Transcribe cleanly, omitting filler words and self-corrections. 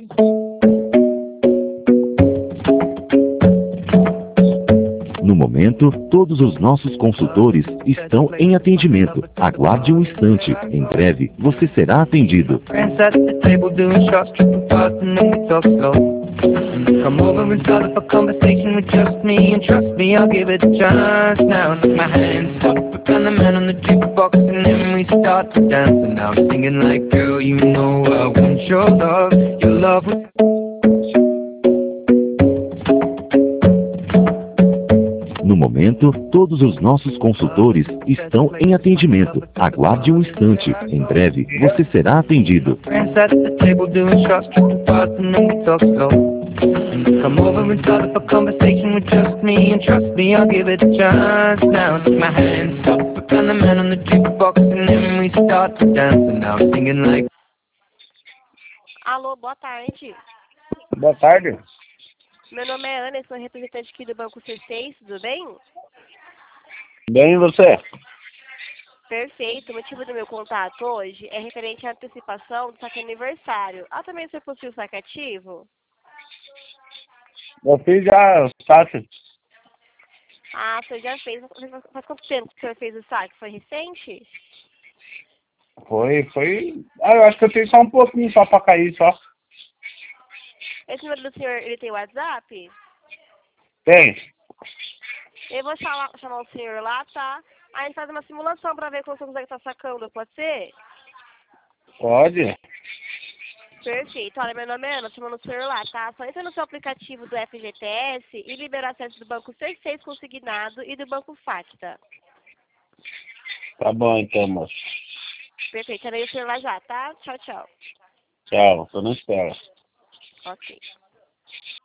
No momento, todos os nossos consultores estão em atendimento. Aguarde um instante. Em breve, você será atendido. Come over and start up a conversation with just me, and trust me, I'll give it a chance. Now take my hand, stop it, and the man on the jukebox, and then we start to dance. And now I'm singing like, girl, you know I want your love, your love. No momento, todos os nossos consultores estão em atendimento. Aguarde um instante. Em breve, você será atendido. Come over and start up a conversation with just me, and trust me, I'll give it a chance. Now take my hand, stop it, and the man on the jukebox, and then we start to dance. And now I'm singing like. Alô, boa tarde. Boa tarde. Meu nome é Ana, sou representante aqui do Banco C6, tudo bem? Bem, e você? Perfeito. O motivo do meu contato hoje é referente à antecipação do saque aniversário. Também se possível o saque ativo? Eu fiz já o saque. Você já fez. Faz quanto tempo que você fez o saque? Foi recente? Foi. Eu acho que eu tenho só um pouquinho só pra cair, só. Esse número do senhor, ele tem WhatsApp? Tem. Eu vou chamar o senhor lá, tá? Aí a gente faz uma simulação pra ver como você consegue estar sacando, pode ser? Pode. Perfeito. Olha, meu nome é Ana, chamando o senhor lá, tá? Só entra no seu aplicativo do FGTS e libera acesso do Banco C6 consignado e do Banco Facta. Tá bom então, moço. Perfeito. Era aí o senhor lá já, tá? Tchau, tchau. Tchau, tô na espera. Ok.